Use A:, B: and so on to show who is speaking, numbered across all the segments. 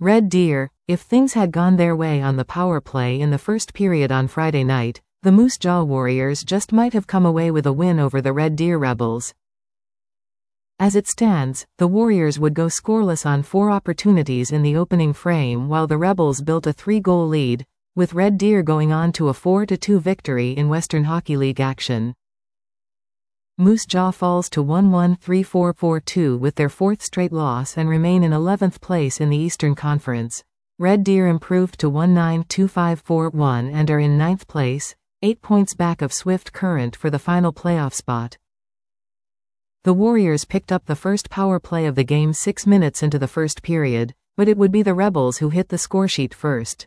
A: Red Deer. If things had gone their way on the power play in the first period on Friday night, the Moose Jaw Warriors just might have come away with a win over the Red Deer Rebels. As it stands, the Warriors would go scoreless on 4 opportunities in the opening frame while the Rebels built a 3-goal lead, with Red Deer going on to a 4-2 victory in Western Hockey League action. Moose Jaw falls to 1-1-3-4-4-2 with their 4th straight loss and remain in 11th place in the Eastern Conference. Red Deer improved to 1-9-2-5-4-1 and are in 9th place, 8 points back of Swift Current for the final playoff spot. The Warriors picked up the first power play of the game 6 minutes into the first period, but it would be the Rebels who hit the scoresheet first.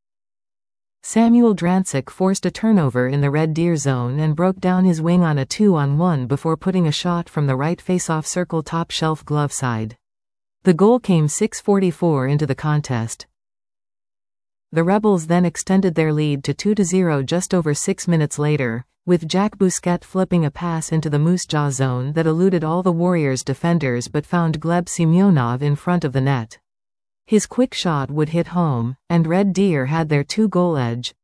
A: Samuel Drancic forced a turnover in the Red Deer zone and broke down his wing on a 2-on-1 before putting a shot from the right face-off circle top shelf glove side. The goal came 6:44 into the contest. The Rebels then extended their lead to 2-0 just over 6 minutes later, with Jack Bousquet flipping a pass into the Moose Jaw zone that eluded all the Warriors' defenders but found Gleb Semyonov in front of the net. His quick shot would hit home, and Red Deer had their 2-goal edge.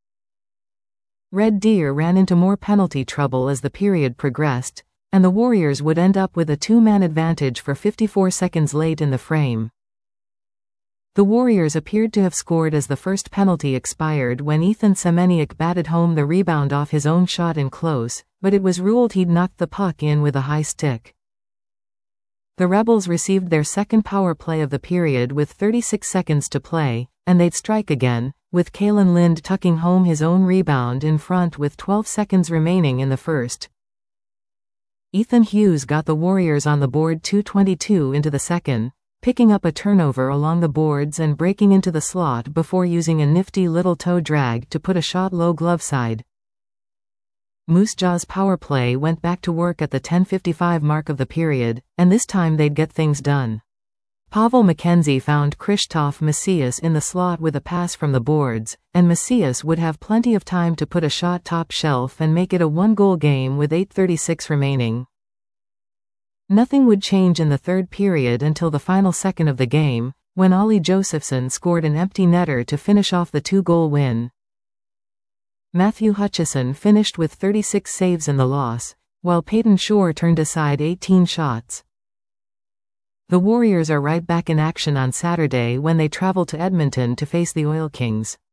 A: Red Deer ran into more penalty trouble as the period progressed, and the Warriors would end up with a 2-man advantage for 54 seconds late in the frame. The Warriors appeared to have scored as the first penalty expired when Ethan Semeniuk batted home the rebound off his own shot in close, but it was ruled he'd knocked the puck in with a high stick. The Rebels received their second power play of the period with 36 seconds to play, and they'd strike again, with Kalen Lind tucking home his own rebound in front with 12 seconds remaining in the first. Ethan Hughes got the Warriors on the board 2:22 into the second, picking up a turnover along the boards and breaking into the slot before using a nifty little toe drag to put a shot low glove side. Moose Jaw's power play went back to work at the 10:55 mark of the period, and this time they'd get things done. Pavel Mackenzie found Krzysztof Macias in the slot with a pass from the boards, and Macias would have plenty of time to put a shot top shelf and make it a 1-goal game with 8:36 remaining. Nothing would change in the third period until the final second of the game, when Ollie Josephson scored an empty netter to finish off the 2-goal win. Matthew Hutchison finished with 36 saves in the loss, while Peyton Shore turned aside 18 shots. The Warriors are right back in action on Saturday when they travel to Edmonton to face the Oil Kings.